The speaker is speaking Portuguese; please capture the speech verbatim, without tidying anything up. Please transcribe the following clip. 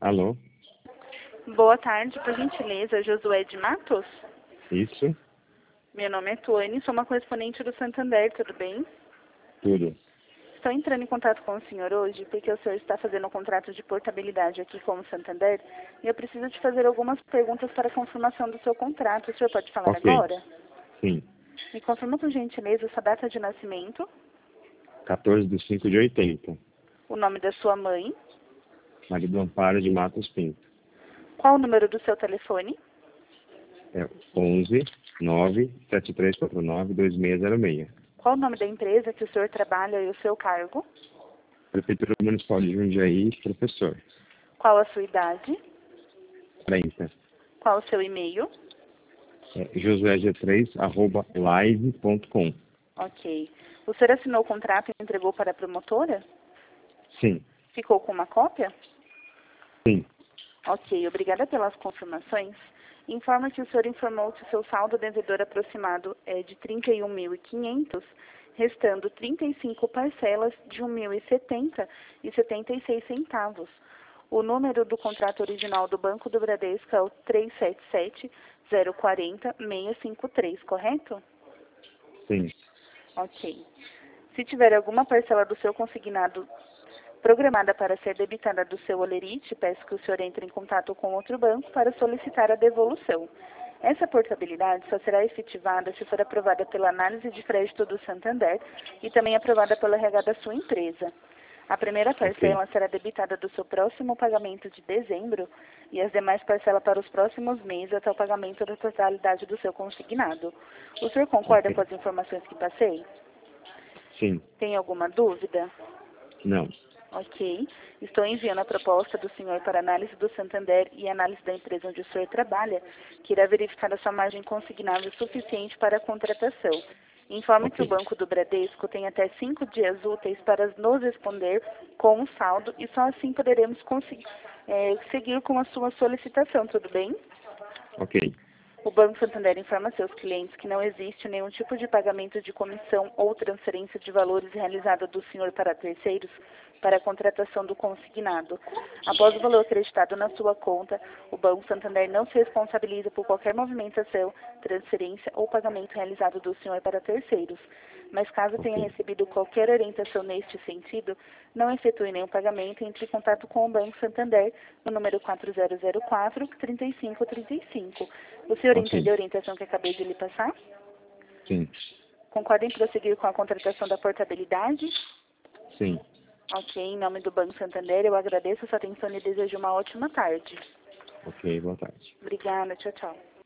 Alô? Boa tarde, por gentileza, Josué de Matos? Isso? Meu nome é Tuane, sou uma correspondente do Santander, tudo bem? Tudo. Estou entrando em contato com o senhor hoje porque o senhor está fazendo um contrato de portabilidade aqui com o Santander e eu preciso te fazer algumas perguntas para a confirmação do seu contrato. O senhor pode falar Ok. agora? Sim. Me confirma, por gentileza, sua data de nascimento, quatorze de cinco de oitenta. o nome da sua mãe, Marido Amparo de Matos Pinto. qual o número do seu telefone, É onze nove sete três quatro nove dois seis zero seis. qual o nome da empresa que o senhor trabalha e o seu cargo, Prefeitura Municipal de Jundiaí, professor. qual a sua idade, quarenta. qual o seu e-mail. É, josué g três arroba live ponto com. Ok. O senhor assinou o contrato e entregou para a promotora? Sim. Ficou com uma cópia? Sim. Ok, obrigada pelas confirmações. Informa que o senhor informou que o seu saldo devedor aproximado é de trinta e um mil e quinhentos, restando trinta e cinco parcelas de um mil e setenta e setenta e seis centavos. O número do contrato original do Banco do Bradesco é o três sete sete zero quatro zero seis cinco três, correto? Sim. Ok. Se tiver alguma parcela do seu consignado programada para ser debitada do seu Olerite, peço que o senhor entre em contato com outro banco para solicitar a devolução. Essa portabilidade só será efetivada se for aprovada pela análise de crédito do Santander e também aprovada pelo R H da sua empresa. A primeira parcela Ok. será debitada do seu próximo pagamento de dezembro e as demais parcelas para os próximos meses até o pagamento da totalidade do seu consignado. O senhor concorda Ok. com as informações que passei? Sim. Tem alguma dúvida? Não. Ok. Estou enviando a proposta do senhor para análise do Santander e análise da empresa onde o senhor trabalha, que irá verificar a sua margem consignável suficiente para a contratação. Informe que o Ok. Banco do Bradesco tem até cinco dias úteis para nos responder com um saldo e só assim poderemos conseguir, é, seguir com a sua solicitação, tudo bem? Ok. O Banco Santander informa seus clientes que não existe nenhum tipo de pagamento de comissão ou transferência de valores realizada do senhor para terceiros para a contratação do consignado. Após o valor acreditado na sua conta, o Banco Santander não se responsabiliza por qualquer movimentação, transferência ou pagamento realizado do senhor para terceiros. Mas caso tenha Ok. recebido qualquer orientação neste sentido, não efetue nenhum pagamento e entre em contato com o Banco Santander no número quatro zero zero quatro, trinta e cinco trinta e cinco. O senhor Ok. entendeu a orientação que acabei de lhe passar? Sim. Concorda em prosseguir com a contratação da portabilidade? Sim. Ok, em nome do Banco Santander, eu agradeço a sua atenção e desejo uma ótima tarde. Ok, boa tarde. Obrigada, tchau, tchau.